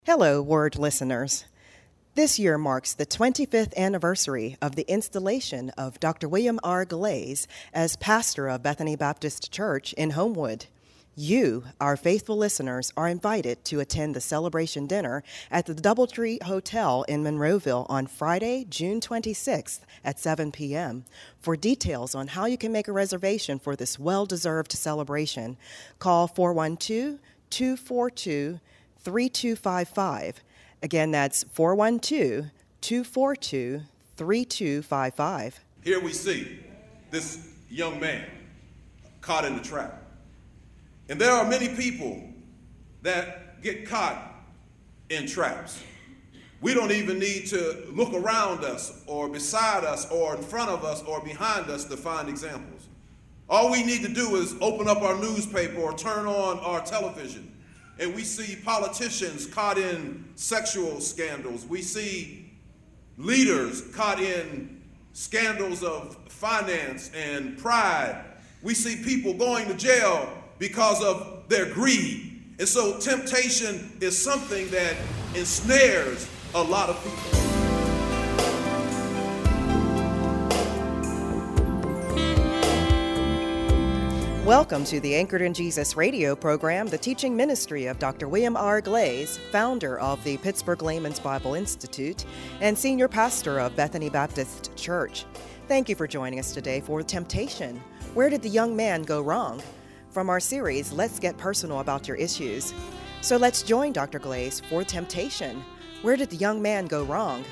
Hello, Word listeners. This year marks the 25th anniversary of the installation of Dr. William R. Glaze as pastor of Bethany Baptist Church in Homewood. You, our faithful listeners, are invited to attend the celebration dinner at the Doubletree Hotel in Monroeville on Friday, June 26th at 7 p.m. For details on how you can make a reservation for this well-deserved celebration, call 412-242-3255. Again, that's 412-242-3255. Here we see this young man caught in the trap. And there are many people that get caught in traps. We don't even need to look around us or beside us or in front of us or behind us to find examples. All we need to do is open up our newspaper or turn on our television, and we see politicians caught in sexual scandals. We see leaders caught in scandals of finance and pride. We see people going to jail because of their greed. And so temptation is something that ensnares a lot of people. Welcome to the Anchored in Jesus radio program, the teaching ministry of Dr. William R. Glaze, founder of the Pittsburgh Layman's Bible Institute and senior pastor of Bethany Baptist Church. Thank you for joining us today for Temptation. Where did the young man go wrong? From our series, Let's Get Personal About Your Issues. So let's join Dr. Glaze for Temptation. Where did the young man go wrong?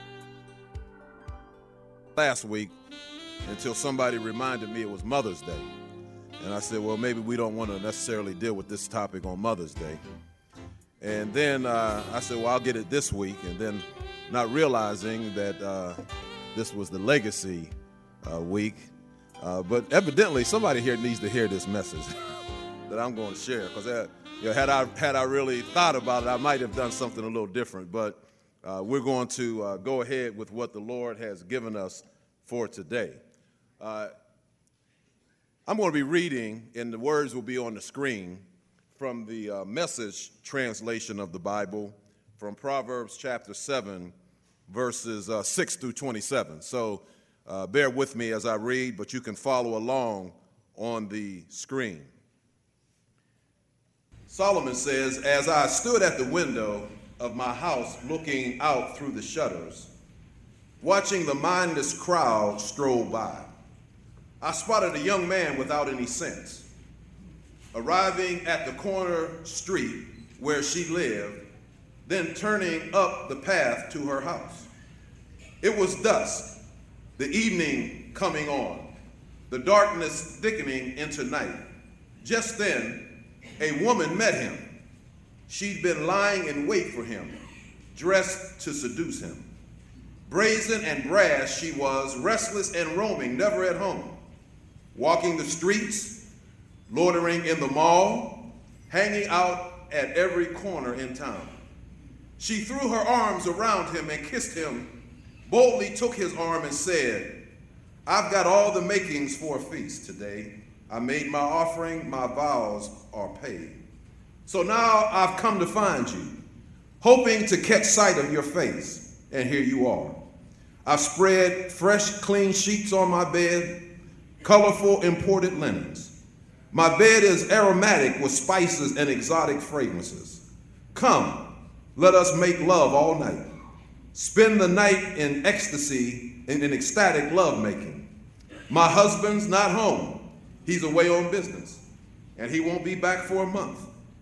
Last week, until somebody reminded me it was Mother's Day. And I said, well, maybe we don't want to necessarily deal with this topic on Mother's Day. And then I said, well, I'll get it this week. And then not realizing that this was the legacy week. But evidently, somebody here needs to hear this message that I'm going to share. Because had I really thought about it, I might have done something a little different. But we're going to go ahead with what the Lord has given us for today. I'm going to be reading, and the words will be on the screen, from the Message translation of the Bible, from Proverbs chapter 7, verses 6 through 27. So bear with me as I read, but you can follow along on the screen. Solomon says, as I stood at the window of my house looking out through the shutters, watching the mindless crowd stroll by, I spotted a young man without any sense. Arriving at the corner street where she lived, then turning up the path to her house. It was dusk, the evening coming on, the darkness thickening into night. Just then, a woman met him. She'd been lying in wait for him, dressed to seduce him. Brazen and brash she was, restless and roaming, never at home. Walking the streets, loitering in the mall, hanging out at every corner in town. She threw her arms around him and kissed him, boldly took his arm and said, I've got all the makings for a feast today. I made my offering, my vows are paid. So now I've come to find you, hoping to catch sight of your face, and here you are. I've spread fresh, clean sheets on my bed, colorful imported linens. My bed is aromatic with spices and exotic fragrances. Come, let us make love all night. Spend the night in ecstasy, in ecstatic lovemaking. My husband's not home. He's away on business, and he won't be back for a month.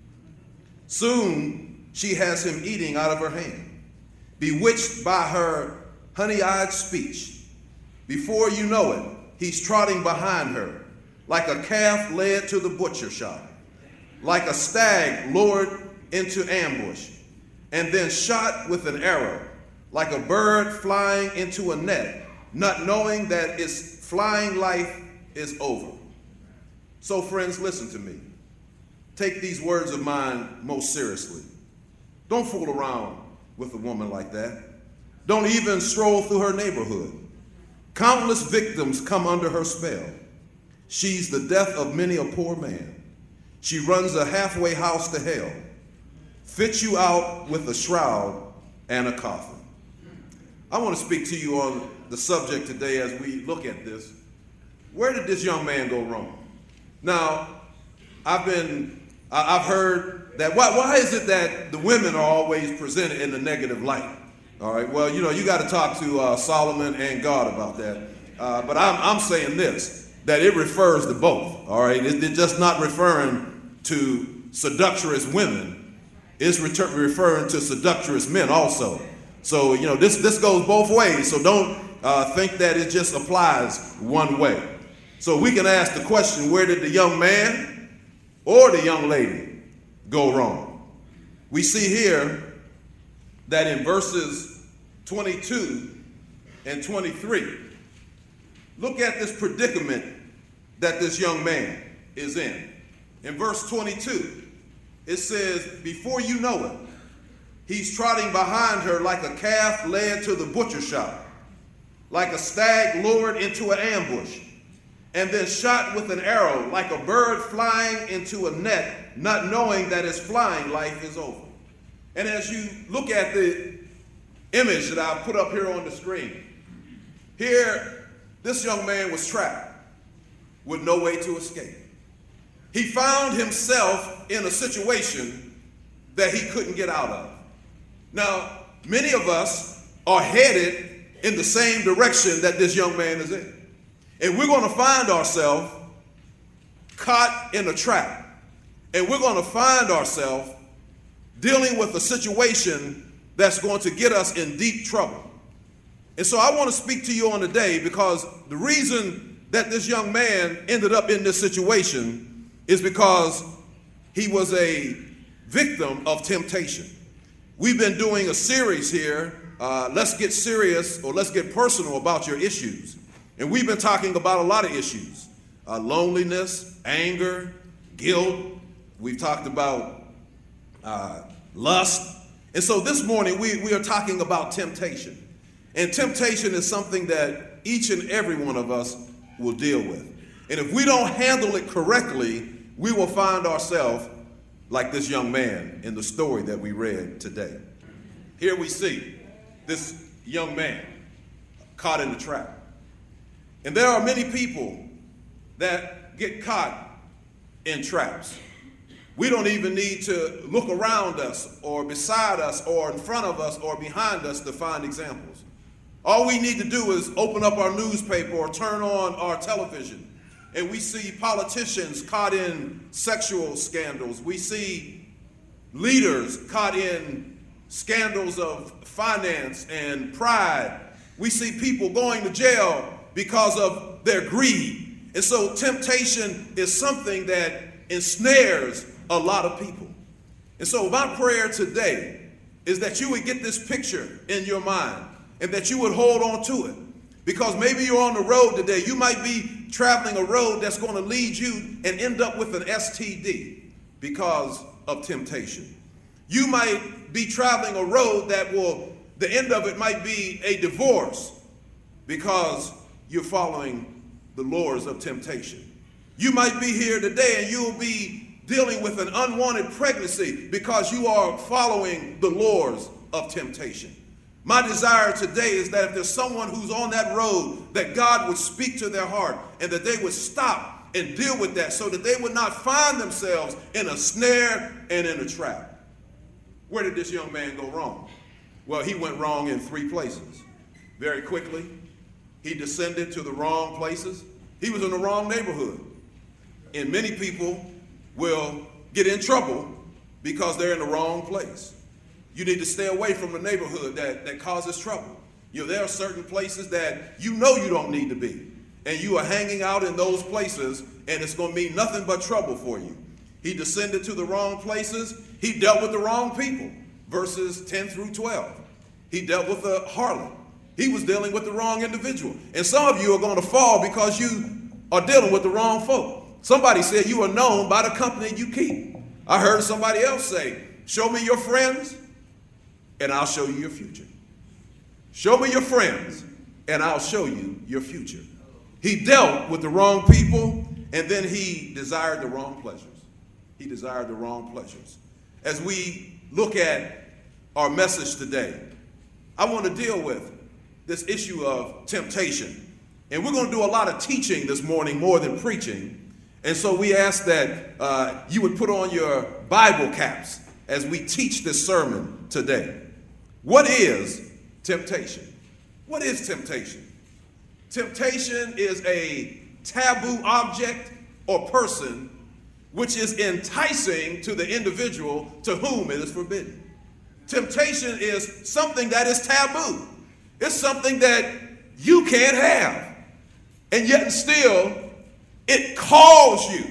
Soon, she has him eating out of her hand, bewitched by her honey-eyed speech. Before you know it, he's trotting behind her, like a calf led to the butcher shop, like a stag lured into ambush, and then shot with an arrow, like a bird flying into a net, not knowing that its flying life is over. So friends, listen to me. Take these words of mine most seriously. Don't fool around with a woman like that. Don't even stroll through her neighborhood. Countless victims come under her spell. She's the death of many a poor man. She runs a halfway house to hell. fit you out with a shroud and a coffin. I want to speak to you on the subject today as we look at this. Where did this young man go wrong? Now, I've heard that why is it that the women are always presented in the negative light? All right, well, you got to talk to Solomon and God about that. But I'm saying this, that it refers to both. All right, it's just not referring to seductress women. It's referring to seductress men also. So, this goes both ways. So don't think that it just applies one way. So we can ask the question, where did the young man or the young lady go wrong? We see here that in verses 22 and 23, look at this predicament that this young man is in. In verse 22, it says, before you know it, he's trotting behind her like a calf led to the butcher shop, like a stag lured into an ambush, and then shot with an arrow, like a bird flying into a net, not knowing that its flying life is over. And as you look at the image that I put up here on the screen, here, this young man was trapped with no way to escape. He found himself in a situation that he couldn't get out of. Now, many of us are headed in the same direction that this young man is in. And we're going to find ourselves caught in a trap. And we're going to find ourselves dealing with a situation that's going to get us in deep trouble. And so I want to speak to you on today because the reason that this young man ended up in this situation is because he was a victim of temptation. We've been doing a series here, let's get serious or let's get personal about your issues. And we've been talking about a lot of issues, loneliness, anger, guilt. We've talked about lust. And so this morning we are talking about temptation. And temptation is something that each and every one of us will deal with. And if we don't handle it correctly, we will find ourselves like this young man in the story that we read today. Here we see this young man caught in the trap. And there are many people that get caught in traps. We don't even need to look around us or beside us or in front of us or behind us to find examples. All we need to do is open up our newspaper or turn on our television, and we see politicians caught in sexual scandals. We see leaders caught in scandals of finance and pride. We see people going to jail because of their greed. And so temptation is something that ensnares a lot of people. And so my prayer today is that you would get this picture in your mind and that you would hold on to it. Because maybe you're on the road today. You might be traveling a road that's going to lead you and end up with an STD because of temptation. You might be traveling a road that the end of it might be a divorce because you're following the lures of temptation. You might be here today and you'll be dealing with an unwanted pregnancy because you are following the lures of temptation. My desire today is that if there's someone who's on that road, that God would speak to their heart and that they would stop and deal with that so that they would not find themselves in a snare and in a trap. Where did this young man go wrong? Well, he went wrong in 3 places. Very quickly, he descended to the wrong places. He was in the wrong neighborhood. And many people will get in trouble because they're in the wrong place. You need to stay away from a neighborhood that causes trouble. There are certain places that you don't need to be. And you are hanging out in those places, and it's going to mean nothing but trouble for you. He descended to the wrong places. He dealt with the wrong people. Verses 10 through 12. He dealt with a harlot. He was dealing with the wrong individual. And some of you are going to fall because you are dealing with the wrong folk. Somebody said you are known by the company you keep. I heard somebody else say, show me your friends, and I'll show you your future. Show me your friends, and I'll show you your future. He dealt with the wrong people, and then he desired the wrong pleasures. He desired the wrong pleasures. As we look at our message today, I want to deal with this issue of temptation. And we're going to do a lot of teaching this morning more than preaching. And so we ask that you would put on your Bible caps as we teach this sermon today. What is temptation? What is temptation? Temptation is a taboo object or person which is enticing to the individual to whom it is forbidden. Temptation is something that is taboo. It's something that you can't have. And yet still, it calls you.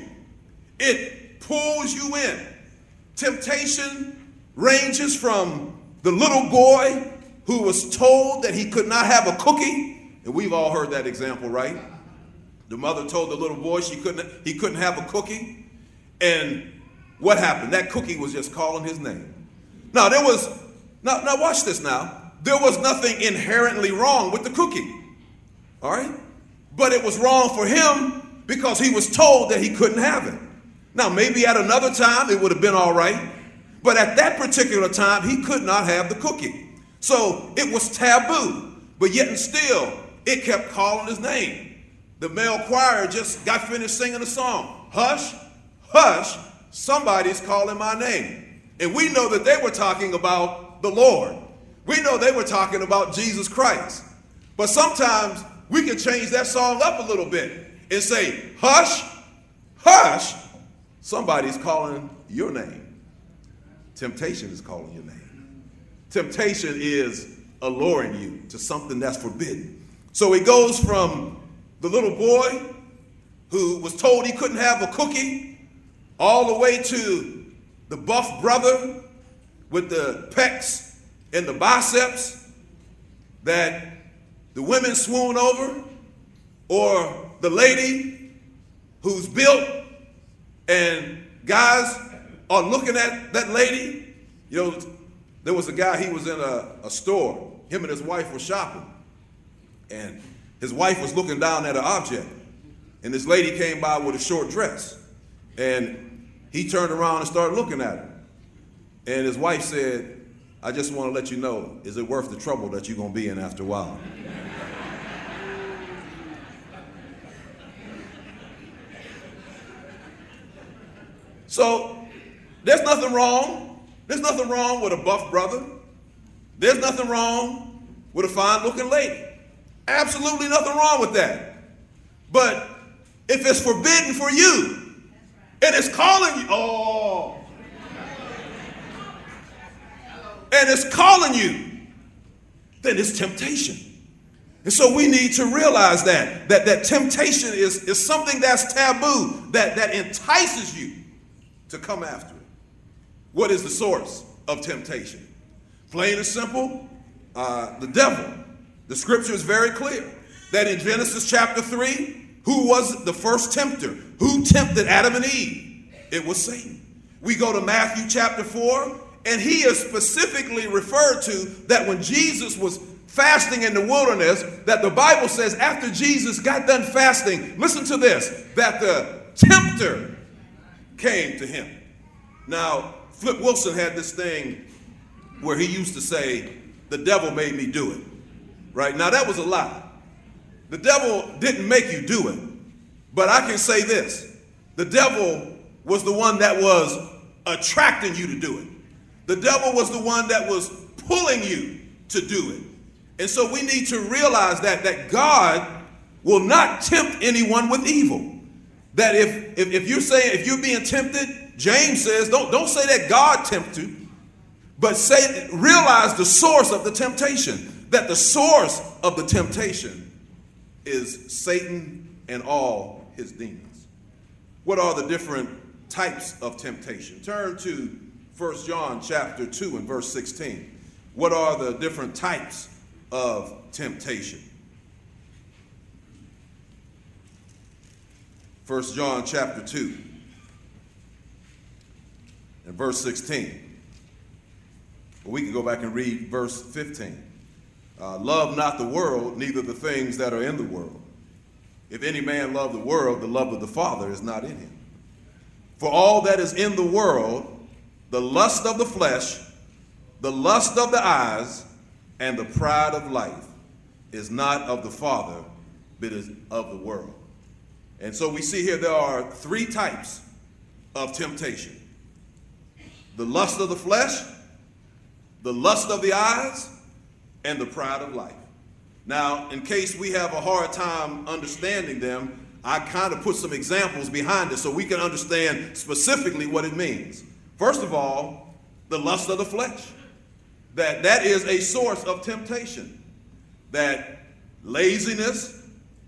It pulls you in. Temptation ranges from the little boy who was told that he could not have a cookie. And we've all heard that example, right? The mother told the little boy he couldn't have a cookie. And what happened? That cookie was just calling his name. Now watch this now. There was nothing inherently wrong with the cookie. All right? But it was wrong for him because he was told that he couldn't have it. Now, maybe at another time it would have been all right. But at that particular time, he could not have the cookie. So it was taboo. But yet and still, it kept calling his name. The male choir just got finished singing a song. Hush, hush, somebody's calling my name. And we know that they were talking about the Lord. We know they were talking about Jesus Christ. But sometimes we can change that song up a little bit and say, hush, hush, somebody's calling your name. Temptation is calling your name. Temptation is alluring you to something that's forbidden. So it goes from the little boy who was told he couldn't have a cookie all the way to the buff brother with the pecs and the biceps that the women swoon over, or the lady who's built and guys are looking at that lady. You know, there was a guy, he was in a store. Him and his wife were shopping. And his wife was looking down at an object. And this lady came by with a short dress. And he turned around and started looking at her. And his wife said, I just want to let you know, is it worth the trouble that you're going to be in after a while? So there's nothing wrong. There's nothing wrong with a buff brother. There's nothing wrong with a fine-looking lady. Absolutely nothing wrong with that. But if it's forbidden for you, and it's calling you, and it's calling you, then it's temptation. And so we need to realize that temptation is something that's taboo, that entices you to come after it. What is the source of temptation? Plain and simple, the devil. The scripture is very clear that in Genesis chapter 3, who was the first tempter? Who tempted Adam and Eve? It was Satan. We go to Matthew chapter 4, and he is specifically referred to that when Jesus was fasting in the wilderness, that the Bible says after Jesus got done fasting, listen to this, that the tempter came to him. Now, Flip Wilson had this thing where he used to say, the devil made me do it. Right? Now, that was a lie. The devil didn't make you do it. But I can say this. The devil was the one that was attracting you to do it. The devil was the one that was pulling you to do it. And so we need to realize that God will not tempt anyone with evil. That if you're saying, if you're being tempted, James says, don't say that God tempts you, but realize the source of the temptation. That the source of the temptation is Satan and all his demons. What are the different types of temptation? Turn to 1 John chapter 2 and verse 16. What are the different types of temptation? 1 John chapter 2 and verse 16. Well, we can go back and read verse 15. Love not the world, neither the things that are in the world. If any man love the world, the love of the Father is not in him. For all that is in the world, the lust of the flesh, the lust of the eyes and the pride of life is not of the Father, but is of the world. And so we see here there are three types of temptation: the lust of the flesh, the lust of the eyes, and the pride of life. Now, in case we have a hard time understanding them, I kind of put some examples behind it so we can understand specifically what it means. First of all, the lust of the flesh. That is a source of temptation. That laziness,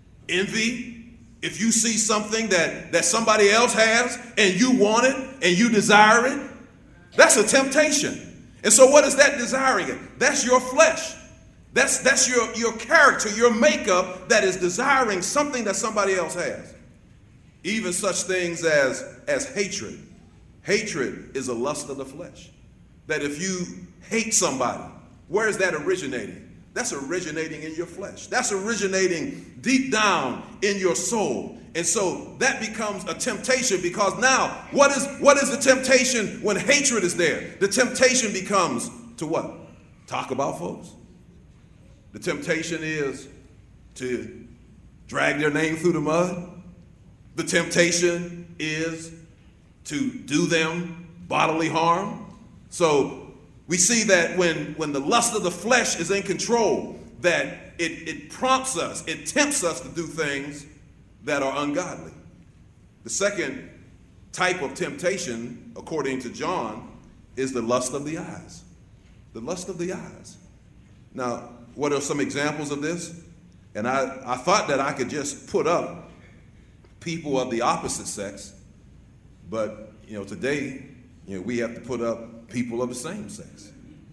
envy, if you see something that somebody else has and you want it and you desire it, that's a temptation. And so what is that desiring it? That's your flesh. That's your character, your makeup that is desiring something that somebody else has. Even such things as hatred. Hatred is a lust of the flesh. That if you hate somebody, where is that originating? That's originating in your flesh. That's originating deep down in your soul. And so that becomes a temptation, because now what is the temptation when hatred is there? The temptation becomes to what? Talk about folks. The temptation is to drag their name through the mud. The temptation is to do them bodily harm. So we see that when the lust of the flesh is in control, that it prompts us, it tempts us to do things that are ungodly. The second type of temptation, according to John, is the lust of the eyes. The lust of the eyes. Now, what are some examples of this? And I thought that I could just put up people of the opposite sex, but today, we have to put up people of the same sex.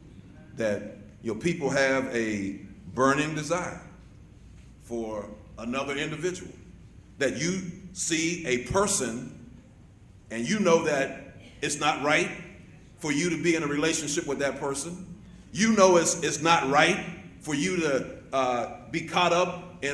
That people have a burning desire for another individual. That you see a person and you know that it's not right for you to be in a relationship with that person. You know it's not right for you to be caught up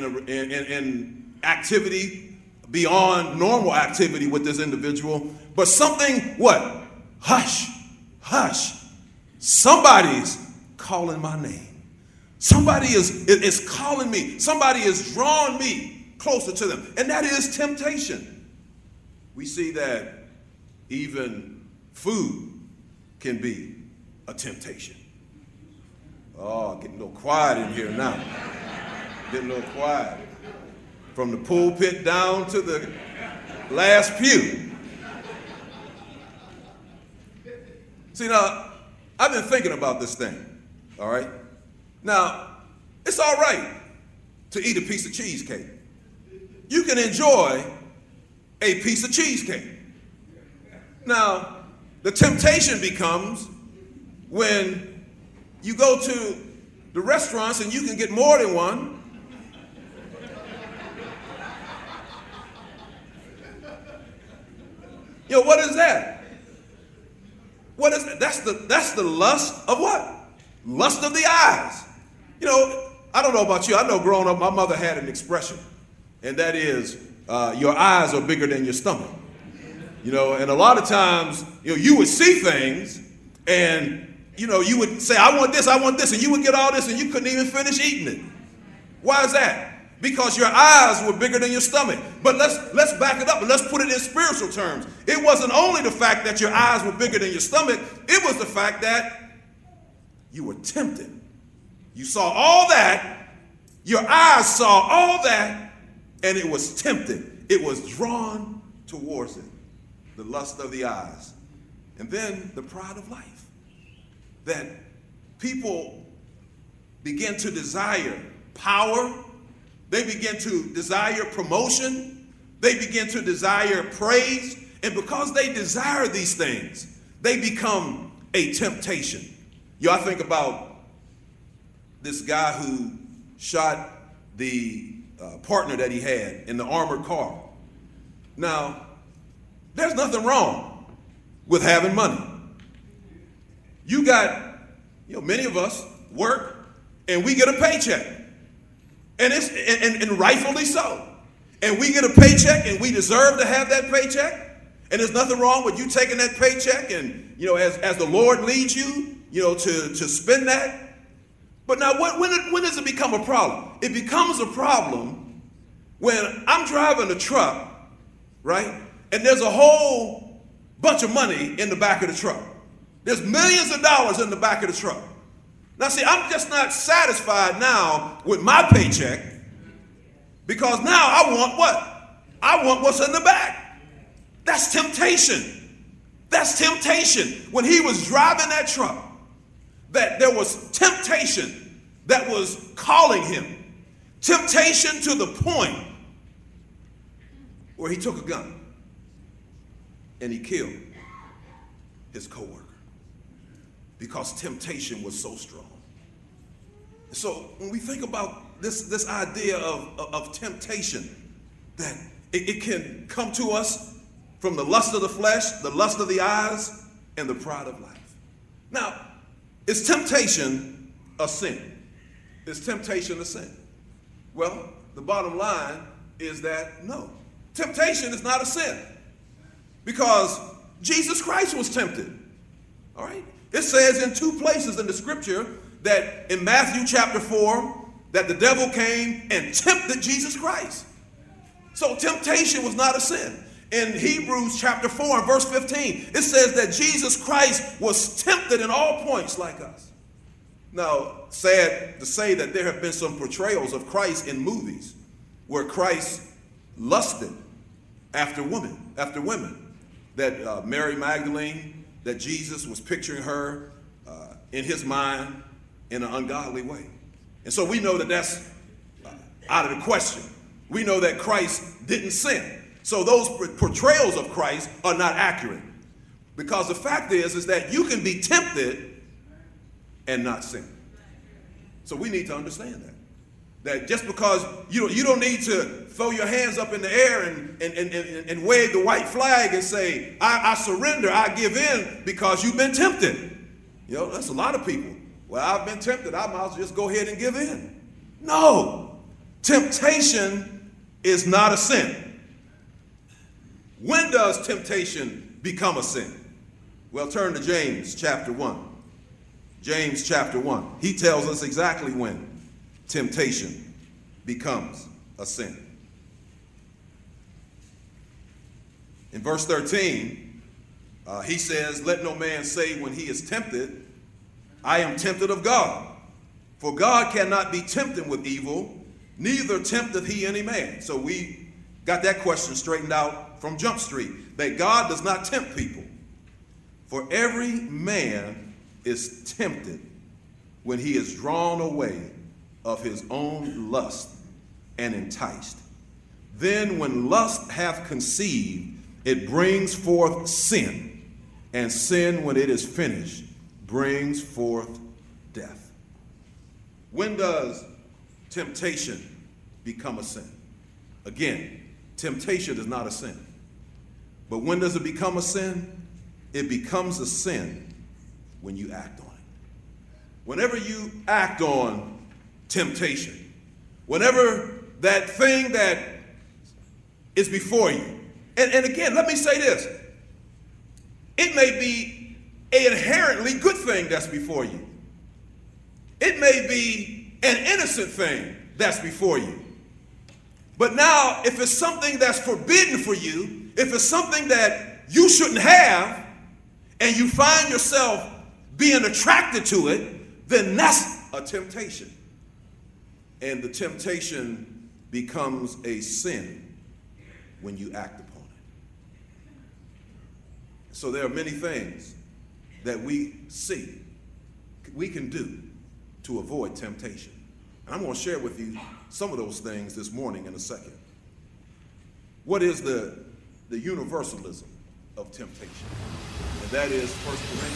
in activity beyond normal activity with this individual. But something, what? Hush, hush. Somebody's calling my name. Somebody is calling me. Somebody is drawing me closer to them. And that is temptation. We see that even food can be a temptation. Oh, getting a little quiet in here now. Getting a little quiet. From the pulpit down to the last pew. See, now, I've been thinking about this thing, all right? Now, it's all right to eat a piece of cheesecake. You can enjoy a piece of cheesecake. Now, the temptation becomes when you go to the restaurants and you can get more than one. What is that? What is that? That's the lust of what? Lust of the eyes. I don't know about you. I know growing up, my mother had an expression, and that is, your eyes are bigger than your stomach. And a lot of times, you would see things, and you would say, I want this, and you would get all this, and you couldn't even finish eating it. Why is that? Because your eyes were bigger than your stomach. But let's back it up and let's put it in spiritual terms. It wasn't only the fact that your eyes were bigger than your stomach, it was the fact that you were tempted. You saw all that, your eyes saw all that, and it was tempted. It was drawn towards it. The lust of the eyes. And then the pride of life. That people begin to desire power. They begin to desire promotion. They begin to desire praise. And because they desire these things, they become a temptation. I think about this guy who shot the partner that he had in the armored car. Now, there's nothing wrong with having money. You got, many of us work and we get a paycheck. And it's and rightfully so. And we get a paycheck and we deserve to have that paycheck. And there's nothing wrong with you taking that paycheck and, as the Lord leads you, to spend that. But now, when does it become a problem? It becomes a problem when I'm driving a truck, right? And there's a whole bunch of money in the back of the truck. There's millions of dollars in the back of the truck. Now, see, I'm just not satisfied now with my paycheck, because now I want what? I want what's in the back. That's temptation. That's temptation. When he was driving that truck, that there was temptation that was calling him. Temptation to the point where he took a gun and he killed his coworker because temptation was so strong. So when we think about this idea of temptation, that it can come to us from the lust of the flesh, the lust of the eyes, and the pride of life. Now, is temptation a sin? Is temptation a sin? Well, the bottom line is that no. Temptation is not a sin, because Jesus Christ was tempted. All right? It says in 2 places in the scripture that in Matthew chapter 4 that the devil came and tempted Jesus Christ. So temptation was not a sin. In Hebrews chapter 4 and verse 15, it says that Jesus Christ was tempted in all points like us. Now, sad to say that there have been some portrayals of Christ in movies where Christ lusted after women, that Mary Magdalene, that Jesus was picturing her in his mind in an ungodly way. And so we know that that's out of the question. We know that Christ didn't sin. So those portrayals of Christ are not accurate, because the fact is that you can be tempted and not sin. So we need to understand that just because you don't need to throw your hands up in the air and wave the white flag and say, I surrender, I give in, because you've been tempted. That's a lot of people. Well, I've been tempted, I might as well just go ahead and give in. No, temptation is not a sin. When does temptation become a sin? Well, turn to James chapter 1. James chapter 1. He tells us exactly when temptation becomes a sin. In verse 13, he says, let no man say when he is tempted, I am tempted of God. For God cannot be tempted with evil, neither tempteth he any man. So we got that question straightened out from Jump Street, that God does not tempt people. For every man is tempted when he is drawn away of his own lust and enticed. Then when lust hath conceived, it brings forth sin, and sin, when it is finished, brings forth death. When does temptation become a sin? Again, temptation is not a sin. But when does it become a sin? It becomes a sin when you act on it. Whenever you act on temptation, whenever that thing that is before you, and again, let me say this. It may be an inherently good thing that's before you. It may be an innocent thing that's before you. But now, if it's something that's forbidden for you, if it's something that you shouldn't have, and you find yourself being attracted to it, then that's a temptation. And the temptation becomes a sin when you act upon it. So there are many things that we can do to avoid temptation. And I'm going to share with you some of those things this morning in a second. What is the universalism of temptation? And that is 1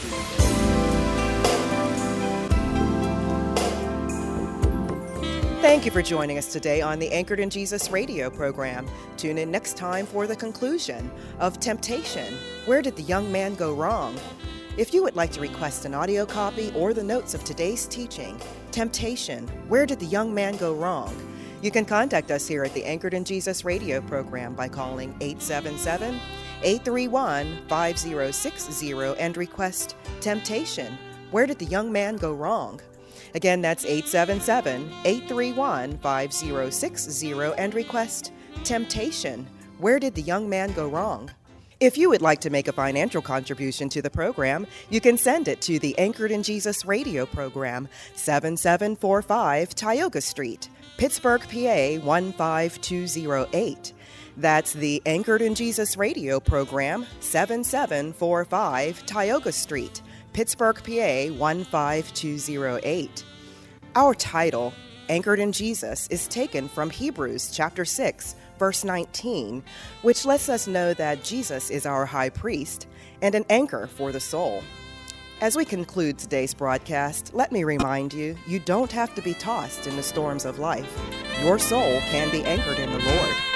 Corinthians. Thank you for joining us today on the Anchored in Jesus radio program. Tune in next time for the conclusion of Temptation. Where did the young man go wrong? If you would like to request an audio copy or the notes of today's teaching, Temptation, Where Did the Young Man Go Wrong? You can contact us here at the Anchored in Jesus radio program by calling 877-831-5060 and request Temptation, Where Did the Young Man Go Wrong? Again, that's 877-831-5060 and request Temptation. Where Did the Young Man Go Wrong? If you would like to make a financial contribution to the program, you can send it to the Anchored in Jesus radio program, 7745 Tioga Street, Pittsburgh, PA 15208. That's the Anchored in Jesus radio program, 7745 Tioga Street, Pittsburgh, PA 15208. Our title, Anchored in Jesus, is taken from Hebrews chapter 6, verse 19, which lets us know that Jesus is our high priest and an anchor for the soul. As we conclude today's broadcast, let me remind you, you don't have to be tossed in the storms of life. Your soul can be anchored in the Lord.